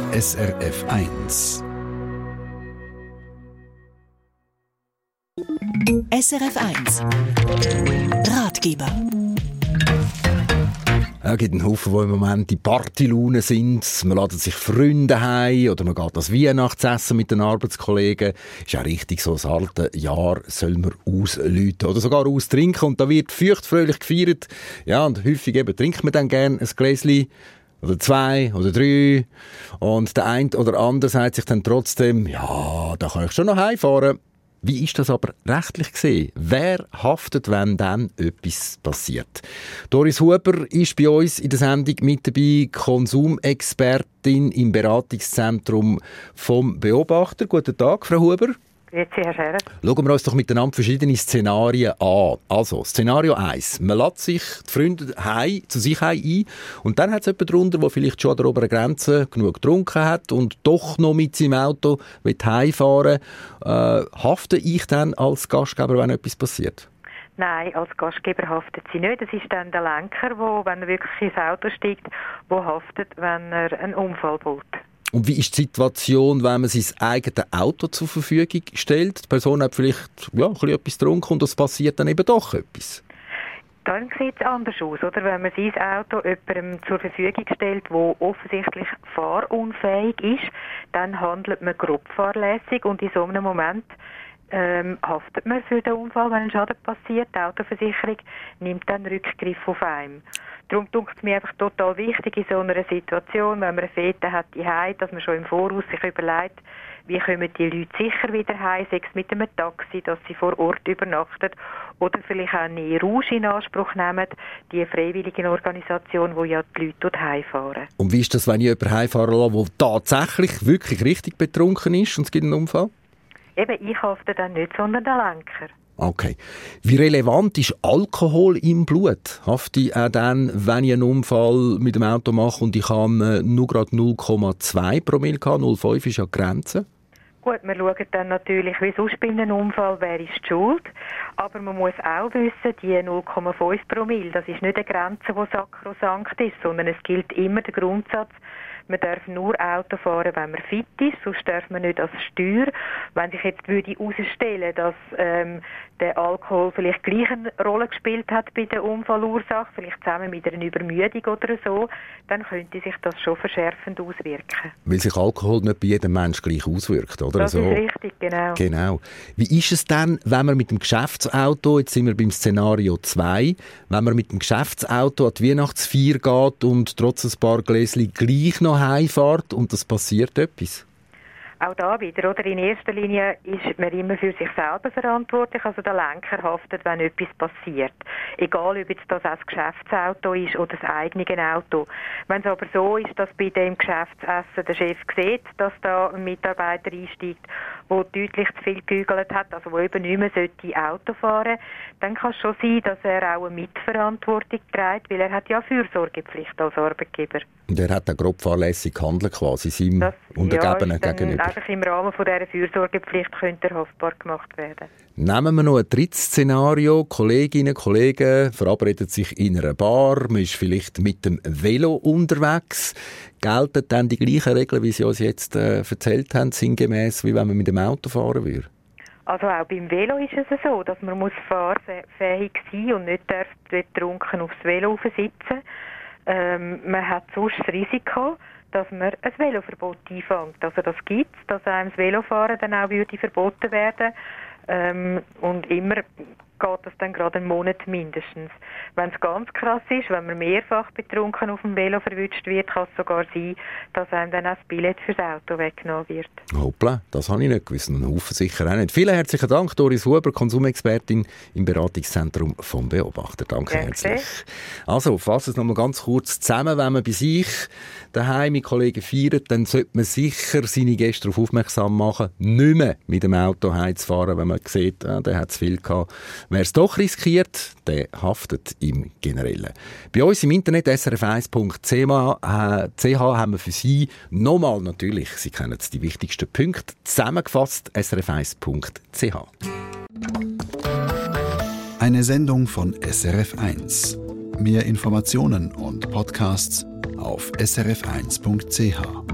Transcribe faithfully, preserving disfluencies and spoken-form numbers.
S R F eins. S R F eins Ratgeber. Es gibt einen Haufen, die im Moment in Partylaune sind. Man lädt sich Freunde heim oder man geht das Weihnachtsessen mit den Arbeitskollegen. Ist ja richtig, so das alte Jahr soll man ausläuten oder sogar austrinken. Und da wird feuchtfröhlich gefeiert. Ja, und häufig eben trinkt man dann gerne ein Gläschen oder zwei oder drei. Und der eine oder andere sagt sich dann trotzdem, ja, da kann ich schon noch heimfahren. Wie ist das aber rechtlich gesehen? Wer haftet, wenn dann etwas passiert? Doris Huber ist bei uns in der Sendung mit dabei, Konsumexpertin im Beratungszentrum vom Beobachter. Guten Tag, Frau Huber. Grüezi, Herr Scherer. Schauen wir uns doch miteinander verschiedene Szenarien an. Also, Szenario eins. Man lädt sich die Freunde heim, zu sich heim ein und dann hat es jemanden darunter, der vielleicht schon an der oberen Grenze genug getrunken hat und doch noch mit seinem Auto heimfahren will. Äh, hafte ich dann als Gastgeber, wenn etwas passiert? Nein, als Gastgeber haftet sie nicht. Es ist dann der Lenker, der, wenn er wirklich ins Auto steigt, der haftet, wenn er einen Unfall baut. Und wie ist die Situation, wenn man sein eigenes Auto zur Verfügung stellt? Die Person hat vielleicht ja, ein bisschen etwas getrunken und es passiert dann eben doch etwas. Dann sieht es anders aus, oder? Wenn man sein Auto jemandem zur Verfügung stellt, der offensichtlich fahrunfähig ist, dann handelt man grob fahrlässig und in so einem Moment ähm, haftet man für den Unfall, wenn ein Schaden passiert. Die Autoversicherung nimmt dann Rückgriff auf einen. Darum denke ich mir einfach total wichtig in so einer Situation, wenn man eine Fete hat, die heim, dass man schon im Voraus sich überlegt, wie kommen die Leute sicher wieder heim, sei es mit einem Taxi, dass sie vor Ort übernachten oder vielleicht auch eine Rouge in Anspruch nehmen, die freiwillige Organisation, die ja die Leute dort heimfahren. Und wie ist das, wenn ich jemanden heimfahren lasse, der tatsächlich wirklich richtig betrunken ist und es gibt einen Unfall? Eben, ich hafte dann nicht, sondern der Lenker. Okay. Wie relevant ist Alkohol im Blut? Hafte ich auch dann, wenn ich einen Unfall mit dem Auto mache und ich habe nur gerade null Komma zwei Promille gehabt, null Komma fünf ist ja die Grenze? Gut, wir schauen dann natürlich, wie sonst bei einem Unfall, wer ist die Schuld. Aber man muss auch wissen, die null Komma fünf Promille, das ist nicht eine Grenze, die sakrosankt ist, sondern es gilt immer der Grundsatz, man darf nur Auto fahren, wenn man fit ist, sonst darf man nicht als Steuer. Wenn sich jetzt würde herausstellen, dass ähm, der Alkohol vielleicht gleich eine Rolle gespielt hat bei der Unfallursache, vielleicht zusammen mit einer Übermüdung oder so, dann könnte sich das schon verschärfend auswirken. Weil sich Alkohol nicht bei jedem Menschen gleich auswirkt, oder? Das so. ist richtig, genau. Genau. Wie ist es denn, wenn man mit dem Geschäftsauto, jetzt sind wir beim Szenario zwei, wenn man mit dem Geschäftsauto an die Weihnachtsfeier geht und trotz ein paar Gläschen gleich noch heimfährt und es passiert etwas? Auch da wieder, oder? In erster Linie ist man immer für sich selber verantwortlich, also der Lenker haftet, wenn etwas passiert. Egal, ob jetzt das das Geschäftsauto ist oder das eigene Auto. Wenn es aber so ist, dass bei dem Geschäftsessen der Chef sieht, dass da ein Mitarbeiter einsteigt, der deutlich zu viel gegügelt hat, also der eben nicht mehr sollte Auto fahren, dann kann es schon sein, dass er auch eine Mitverantwortung trägt, weil er hat ja Fürsorgepflicht als Arbeitgeber. Und er hat dann grob fahrlässig gehandelt quasi seinem das, Untergebenen ja, gegenüber. Einfach im Rahmen von dieser Fürsorgepflicht könnte er haftbar gemacht werden. Nehmen wir noch ein drittes Szenario. Kolleginnen und Kollegen verabreden sich in einer Bar. Man ist vielleicht mit dem Velo unterwegs. Gelten dann die gleichen Regeln, wie Sie uns jetzt äh, erzählt haben, sinngemäß, wie wenn man mit dem Auto fahren würde? Also auch beim Velo ist es so, dass man muss fahrfähig sein und nicht darf betrunken aufs Velo sitzen. Ähm, man hat sonst das Risiko, dass man ein Veloverbot einfängt. Also das gibt es, dass einem das Velofahren dann auch würde verboten werden. Ähm, und immer geht das dann gerade einen Monat mindestens. Wenn es ganz krass ist, wenn man mehrfach betrunken auf dem Velo verwünscht wird, kann es sogar sein, dass einem dann auch das Billett fürs Auto weggenommen wird. Hoppla, das habe ich nicht gewusst. Ein Haufen sicher auch nicht. Vielen herzlichen Dank, Doris Huber, Konsumexpertin im Beratungszentrum vom Beobachter. Danke Danke. herzlich. Also, fassen wir es noch mal ganz kurz zusammen. Wenn man bei sich daheim mit Kollegen feiert, dann sollte man sicher seine Gäste darauf aufmerksam machen, nicht mehr mit dem Auto heimzufahren, wenn man sieht, ah, der hat zu viel gehabt. Wer es doch riskiert, der haftet im Generellen. Bei uns im Internet s r f eins punkt c h haben wir für Sie nochmal natürlich, Sie kennen es, die wichtigsten Punkte zusammengefasst, s r f eins punkt c h. Eine Sendung von S R F eins. Mehr Informationen und Podcasts auf s r f eins punkt c h.